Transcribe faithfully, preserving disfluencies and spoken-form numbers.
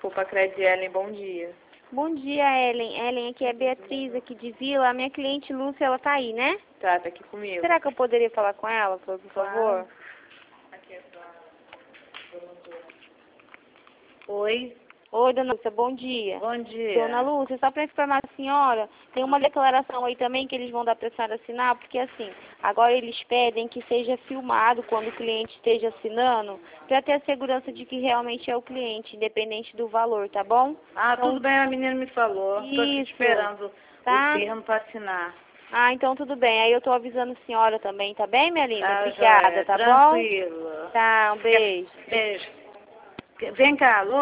Desculpa, Cred Ellen, bom dia. Bom dia, Ellen. Ellen, aqui é Beatriz, aqui de Vila. A minha cliente Lúcia, ela tá aí, né? Tá, tá aqui comigo. Será que eu poderia falar com ela, por favor? Aqui é Oi. Oi, dona Lúcia, bom dia. Bom dia. Dona Lúcia, só para informar a senhora, tem uma declaração aí também que eles vão dar para a senhora assinar, porque assim, agora eles pedem que seja filmado quando o cliente esteja assinando, para ter a segurança de que realmente é o cliente, independente do valor, tá bom? Ah, Então, tudo bem, a menina me falou. Tô aqui isso, esperando tá? o termo para assinar. Ah, então tudo bem. Aí eu tô avisando a senhora também, tá bem, minha linda? Tá, Obrigada, joia. tá bom? Tranquilo. Tá, um beijo. Beijo. Vem cá, alô?